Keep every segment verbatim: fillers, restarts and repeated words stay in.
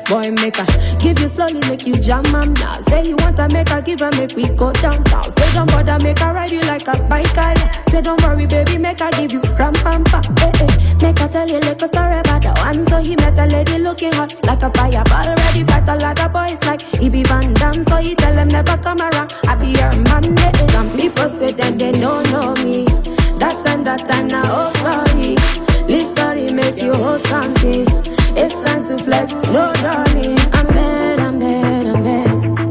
Boy, make her give you slowly, make you jam am now. Say you want to make her give her, make we go downtown. Say don't bother, make her ride you like a biker. Say don't worry, baby, make her give you ram pam pam. Eh eh, make her tell you little story about the one. So he met a lady looking hot like a fireball. Ready fight a lot of boys like he be Van Damme. So he tell them never come around, I be your man. Eh eh. Some people say that they don't know me. That and that and a whole story. This story make you whole something. It's time to flex, no darling. I'm bad, I'm bad, I'm bad.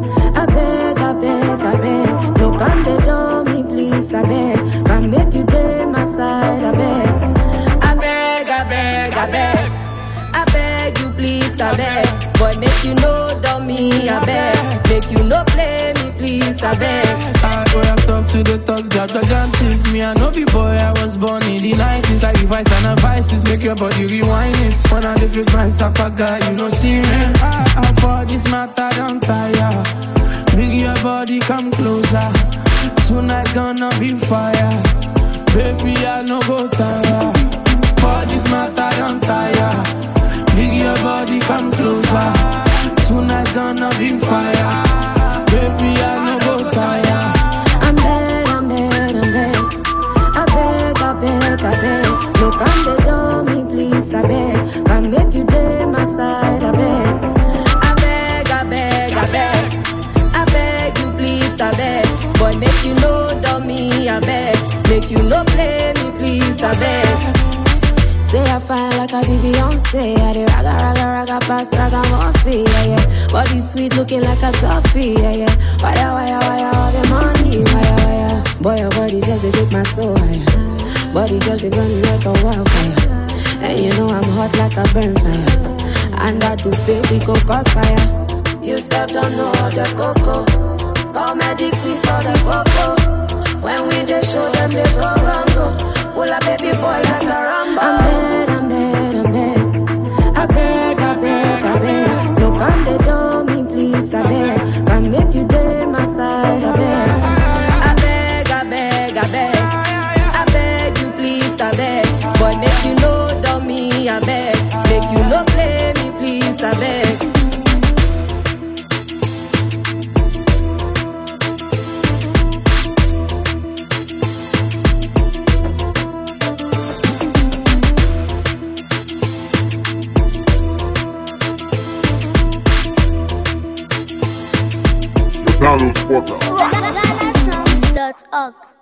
I beg, I beg, I beg. No come the door, me please, I beg. Come make you day my side, I beg. I beg, I beg, I beg. I beg you please, I beg. Boy, make you know dummy, I beg. Make you no play me please, I beg. I go up top to the top, drop the dances. Me, I know the boy, I was born in the nineties. Like advice and advices, make your body rewind it. One of the first man, Sapaga, you know, see me. I, I for this matter, don't tire. Bring your body, come closer. Tonight gonna be fire. Baby, I no go tire. For this matter, don't tire. Bring your body, come closer. Tonight gonna be fire. Baby, I no go tire. I'm bad, I'm bad, I'm bad. I beg, I beg, I beg. No come the door, me please, I beg. Come make you day my side, I beg. I beg, I beg, I beg. I beg you please, I beg. Boy, make you know dummy, I beg. Make you no play me please, I beg. Say I fine like I be Beyonce. I dey raga, raga, raga, pass, raga, morphe, yeah, yeah. Body sweet looking like a toffee, yeah, yeah. Wire, wire, wire, all the money, wire, wire. Boy, your body just a take my soul higher. Body just a burn like a wildfire. And you know I'm hot like a burn fire. And I do feel we go cause fire. You still don't know the cocoa. Call medic please for the cocoa. When we dey show them they go wrong, go. Pull a baby boy like a Rambo. I'm bad, I'm bad, I'm bad. I beg, I beg, I beg. No come the door, me please, I beg. Come make you day my side, I beg. I beg, I beg, I beg. I beg you please, I beg. Boy, make you know dummy, I beg. Make you no play me please, I beg. Carlos Porta. Gala Songs dot org